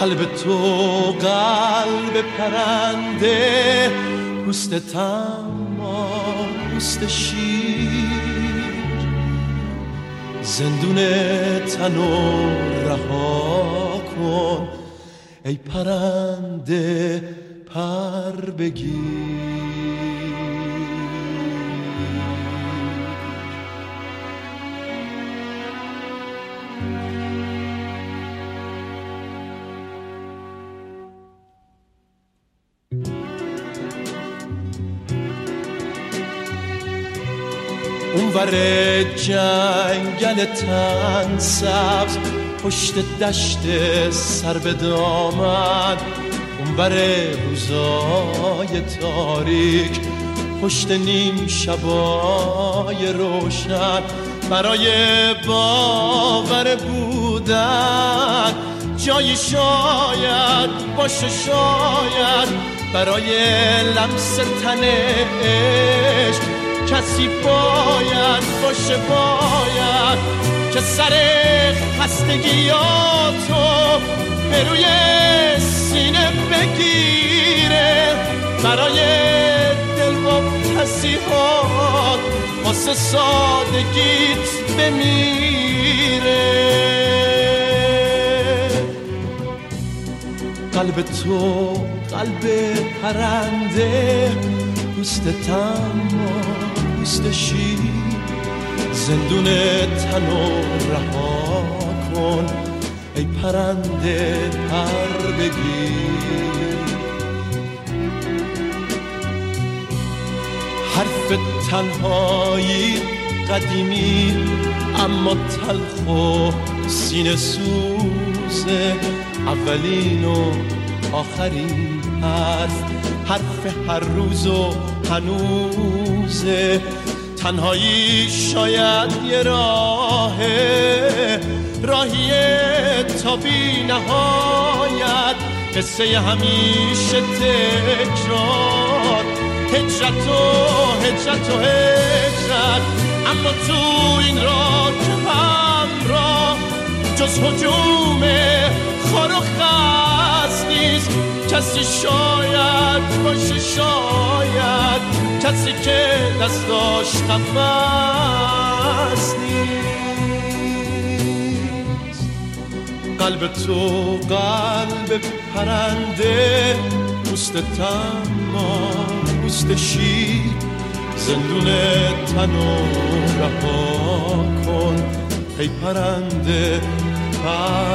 قلب تو قلب پرنده، پوست تما پوست شیر، زندون تنو رها کن ای پرنده پر بگیر. اونور جنگل تن سبز، پشت دشت سر به دامن، اونور روزای تاریک، پشت نیم شبای روشن، برای باور بودن جایی شاید باشه، شاید برای لمس تن عشق کسی باید باشه، باید که سر خستگیاتو به روی سینه بگیره، برای دلقاب تصیحات واسه سادگیت بمیره. قلب تو قلب پرنده، پوست تما پوست شیر، زندون تنو رها کن ای پرنده پر بگیر. حرف تنهایی قدیمی اما تلخ و سینه سوزه، اولین و آخرین حرف هر روز و هنوزه. تنهایی شاید یه راهی تا بی نهایت، قصه همیشه تکرار، هجرت و هجرت، اما تو این راه که همراه جز هجوم خار و خس نیست کسی، شاید باشه، شاید کسی که دستاش قفس نیست. قلب تو قلب پرنده، پوست تما پوست شیر، زندون تنو رها کن ای پرنده پر